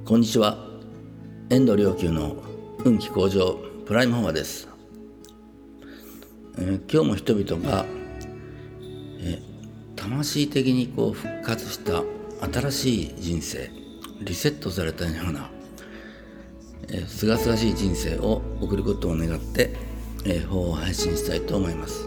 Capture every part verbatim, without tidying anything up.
こんにちは。遠藤良久の運気向上プライムフォアです。えー、今日も人々が、えー、魂的にこう復活した新しい人生、リセットされたようなすがすがしい人生を送ることを願って、えー、法を配信したいと思います。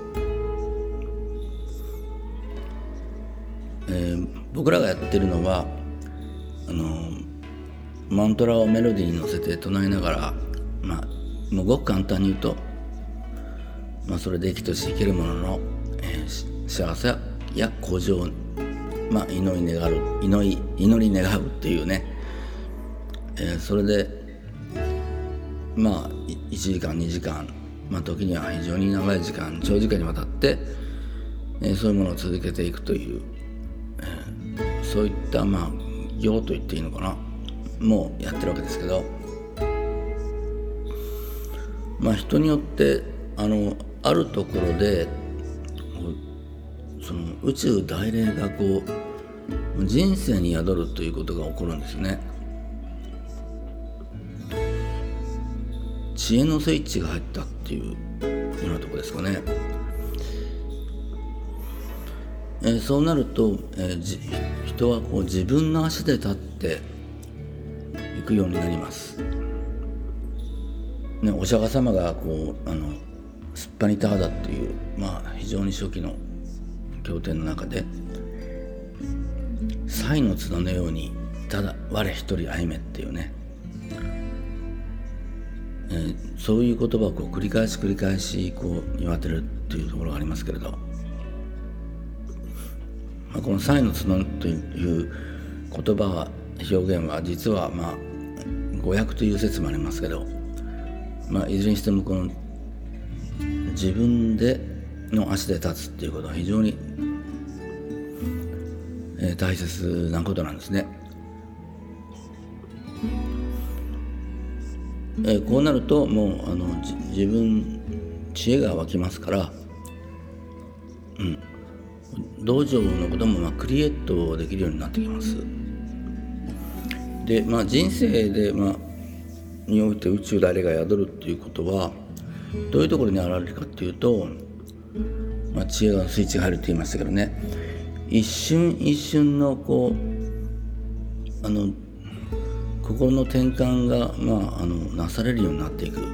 えー、僕らがやっているのはあのマントラをメロディーに乗せて唱えながら、まあ、もうごく簡単に言うと、まあ、それで生きとし生けるものの、えー、幸せや向上を、まあ、祈り願う祈り祈り願うっていうね、えー、それでまあいちじかんにじかん、まあ、時には非常に長い時間長時間にわたって、えー、そういうものを続けていくという、えー、そういったまあ業と言っていいのかな、もうやってるわけですけど、まあ人によってあのあるところでその宇宙大霊がこう人生に宿るということが起こるんですね。知恵のスイッチが入ったっていうようなところですかね。えー、そうなると、えー、じ人はこう自分の足で立っていくようになります、ね、お釈迦様がこうあのスッパニタハダっていう、まあ、非常に初期の経典の中で賽の綱のようにただ我一人歩めっていうね、えー、そういう言葉をこう繰り返し繰り返しこう言われてるっていうところがありますけれど、まあ、この賽の綱という言葉は表現は実はまあ誤訳という説もありますけど、まあ、いずれにしてもこの自分での足で立つっていうことは非常に、えー、大切なことなんですね。えー、こうなるともうあの自分知恵が湧きますから、うん、道場のこともまあクリエイトできるようになってきます。で、まあ、人生で、まあ、において宇宙大霊が宿るっていうことはどういうところに現れるかっていうと、まあ、知恵がスイッチが入るって言いましたけどね、一瞬一瞬のこうあの心の転換が、まあ、あのなされるようになっていく。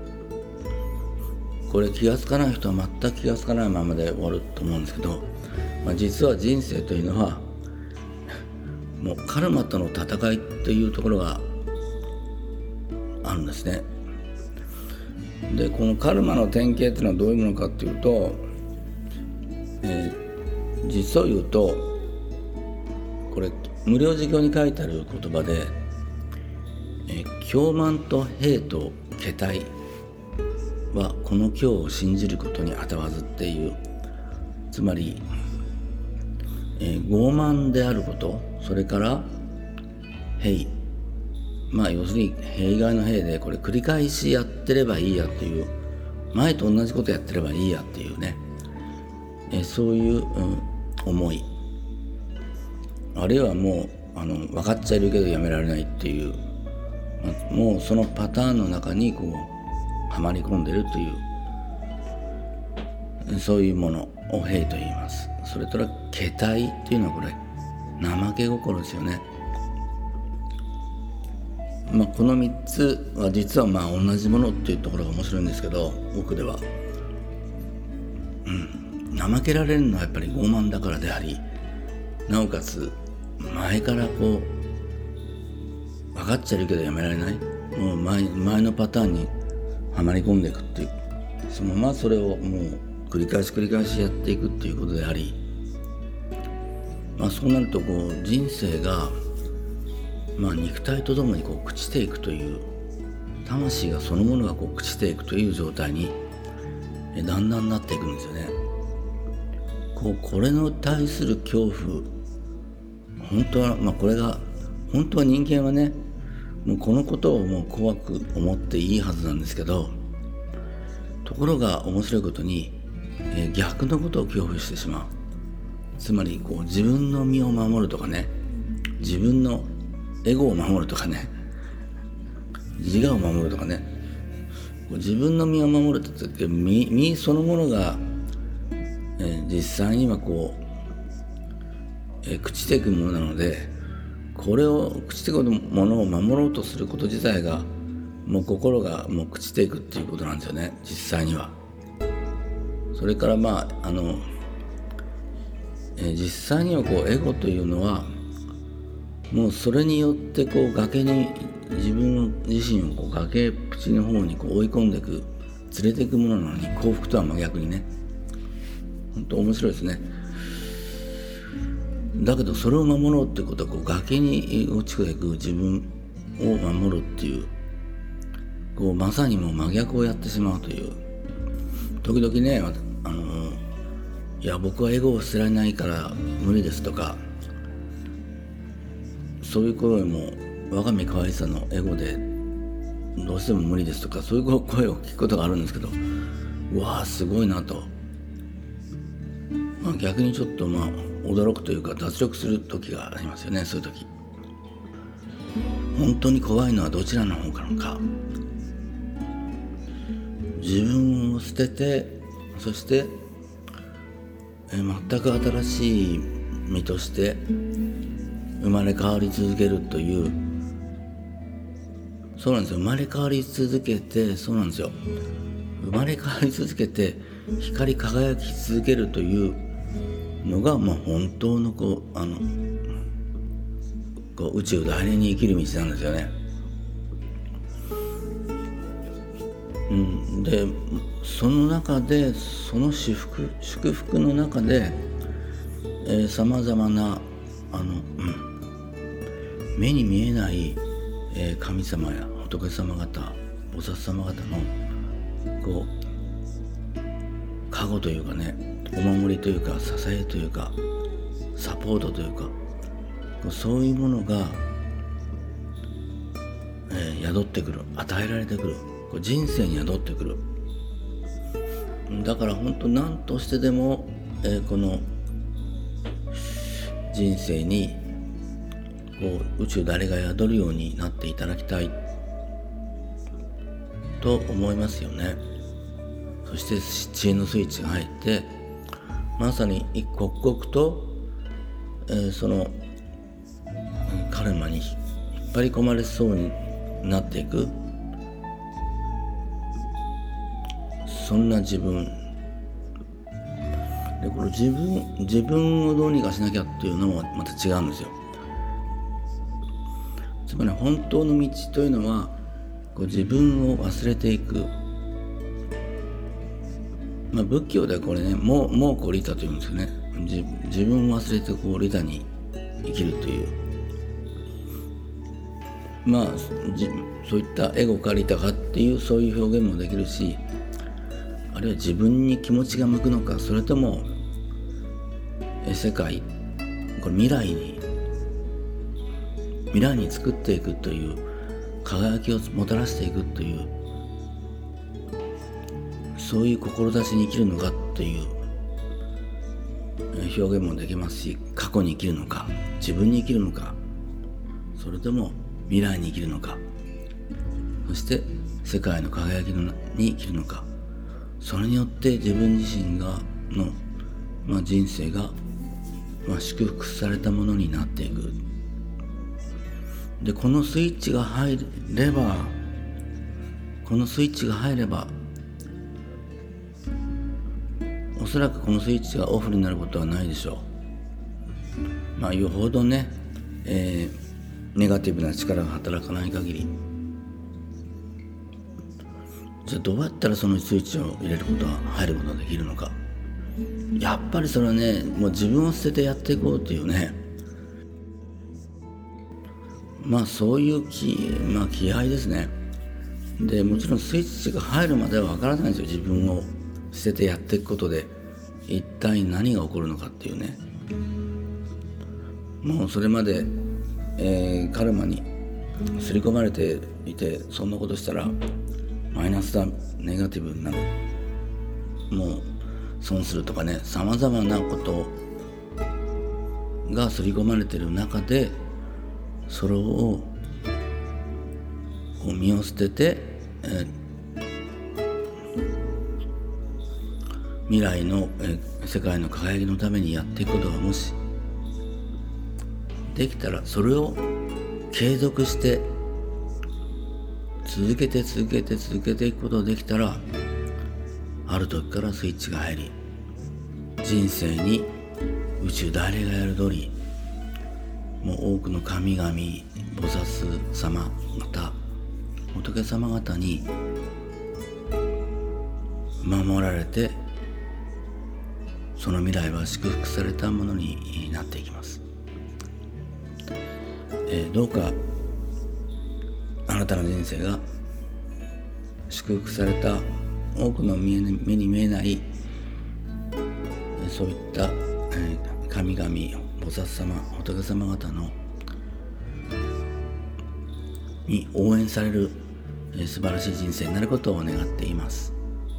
これ気がつかない人は全く気がつかないままで終わると思うんですけど、まあ、実は人生というのはもうカルマとの戦いというところがあるんですね。でこのカルマの典型というのはどういうものかというと、えー、実を言うとこれ無料授業に書いてある言葉で、えー、狂慢と兵と懈怠はこの今日を信じることにあたわずっていう、つまりえー、傲慢であること、それから兵、まあ要するに兵以外の兵でこれ繰り返しやってればいいやっていう、前と同じことやってればいいやっていうね、えー、そういう、うん、思い、あるいはもうあの分かっちゃいるけどやめられないっていう、まあ、もうそのパターンの中にこうはまり込んでるという、そういうものを兵と言います。それとら懈怠っていうのはこれ怠け心ですよね。まあこのみっつは実はまあ同じものっていうところが面白いんですけど、僕では、うん、怠けられるのはやっぱり傲慢だからであり、なおかつ前からこう分かっちゃいるけどやめられない、もう 前, 前のパターンにはまり込んでいくっていう、そのままそれをもう繰り返し繰り返しやっていくっていうことであり、まあ、そうなるとこう人生が、まあ、肉体とともにこう朽ちていくという、魂がそのものがこう朽ちていくという状態にだんだんなっていくんですよね。こうこれに対する恐怖、本当は、まあ、これが本当は人間はね、もうこのことをもう怖く思っていいはずなんですけど、ところが面白いことに、えー、逆のことを恐怖してしまう。つまりこう自分の身を守るとかね、自分のエゴを守るとかね、自我を守るとかね、自分の身を守るって言って身、身そのものが、えー、実際にはこう、えー、朽ちていくものなので、これを朽ちていくものを守ろうとすること自体がもう心がもう朽ちていくっていうことなんですよね、実際には。それからまああの、えー、実際にはこうエゴというのはもうそれによってこう崖に自分自身をこう崖っぷちの方にこう追い込んでいく、連れていくものなのに、幸福とは真逆にね、本当面白いですね。だけどそれを守ろうってことはこう崖に落ちていく自分を守るっていう、こうまさにもう真逆をやってしまうという。時々ね、あのいや僕はエゴを捨てられないから無理ですとか、そういう声も我が身可愛さのエゴでどうしても無理ですとか、そういう声を聞くことがあるんですけど、うわーすごいなと、まあ、逆にちょっとまあ驚くというか脱力する時がありますよね。そういう時本当に怖いのはどちらの方かのか、自分を捨てて、そしてえ全く新しい身として生まれ変わり続けるという、そうなんですよ、生まれ変わり続けて、そうなんですよ、生まれ変わり続けて光り輝き続けるというのが、まあ、本当のこうあのこう宇宙第二に生きる道なんですよね。うん、でその中でその祝福祝福の中でさまざまなあの、うん、目に見えない、えー、神様や仏様方、菩薩様方のこう加護というかね、お守りというか支えというかサポートというか、そういうものが、えー、宿ってくる、与えられてくる、人生に宿ってくる。だから本当何としてでも、えー、この人生にこう宇宙誰が宿るようになっていただきたいと思いますよね。そして知恵のスイッチが入って、まさに刻々と、えー、そのカルマに引っ張り込まれそうになっていく、そんな自分で、これ自分自分をどうにかしなきゃっていうのもまた違うんですよ。つまり本当の道というのはこう自分を忘れていく、まあ、仏教ではこれね、もうもうこう利他というんですよね。 自, 自分を忘れてこう利他に生きるという、まあそういったエゴか利他かっていうそういう表現もできるし、あるいは自分に気持ちが向くのか、それとも世界、これ未来に未来に作っていくという輝きをもたらしていくという、そういう志に生きるのかっていう表現もできますし、過去に生きるのか、自分に生きるのか、それとも未来に生きるのか、そして世界の輝きに生きるのか、それによって自分自身がの、まあ、人生が、まあ、祝福されたものになっていく。でこのスイッチが入ればこのスイッチが入ればおそらくこのスイッチがオフになることはないでしょう。まあよほどね、えー、ネガティブな力が働かない限り、じゃあどうやったらそのスイッチを入れることが入ることができるのか。やっぱりそれはね、もう自分を捨ててやっていこうというね、まあそういう気、まあ、気合いですね。でもちろんスイッチが入るまではわからないんですよ。自分を捨ててやっていくことで一体何が起こるのかっていうね。もうそれまで、えー、カルマに刷り込まれていて、そんなことしたらマイナスだ、ネガティブになる、もう損するとかね、さまざまなことが刷り込まれている中で、 それを身を捨てて、えー未来の、えー、世界の輝きのためにやっていくことがもしできたら、それを継続して続けて続けて続けていくことができたら、ある時からスイッチが入り、人生に宇宙大霊がやる通り、もう多くの神々、菩薩様方、仏様方に守られて、その未来は祝福されたものになっていきます。えー、どうかあなたの人生が祝福された、多くの目に見えないそういった、えー、神々、菩薩様、仏様方のに応援される、えー、素晴らしい人生になることを願っています。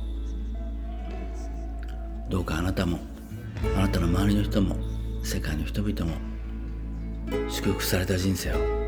どうかあなたも、あなたの周りの人も、世界の人々も祝福された人生を